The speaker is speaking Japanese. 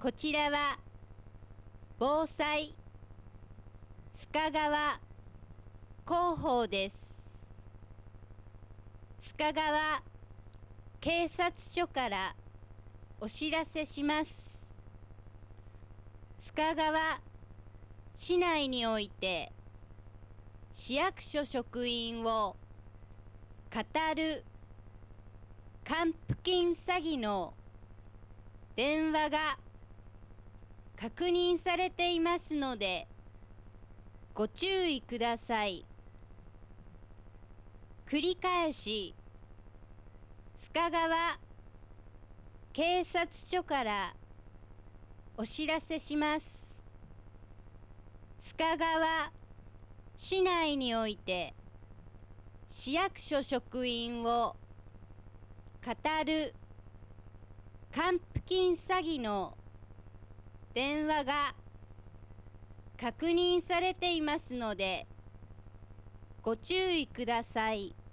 こちらは防災須賀川広報です。須賀川警察署からお知らせします。須賀川市内において市役所職員を語る還付金詐欺の電話が確認されていますのでご注意ください。繰り返し須賀川警察署からお知らせします。須賀川市内において市役所職員を語る還付金詐欺の電話が確認されていますのでご注意ください。